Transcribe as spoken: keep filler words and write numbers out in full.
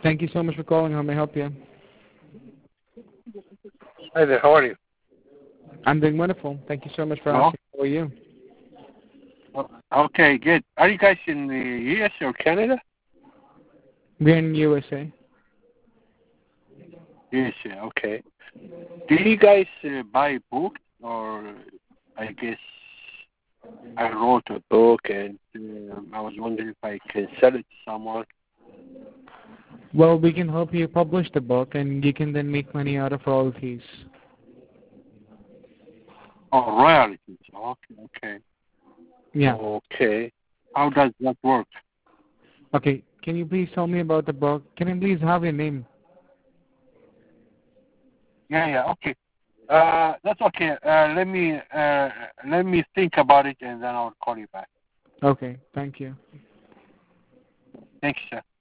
Thank you so much for calling. How may I help you? Hi there, how are you? I'm doing wonderful. Thank you so much for Hello? asking. How are you? Okay, good. Are you guys in the U S or Canada? We're in U S A. U S A, okay. Do you guys uh, buy books, or I guess I wrote a book and uh, I was wondering if I can sell it to someone? Well, we can help you publish the book, and you can then make money out of royalties. Oh, royalties. Okay, okay. Yeah. Okay. How does that work? Okay. Can you please tell me about the book? Can I please have your name? Yeah, yeah, okay. Uh, that's okay. Uh, let me uh, let me think about it and then I'll call you back. Okay. Thank you. Thanks, sir.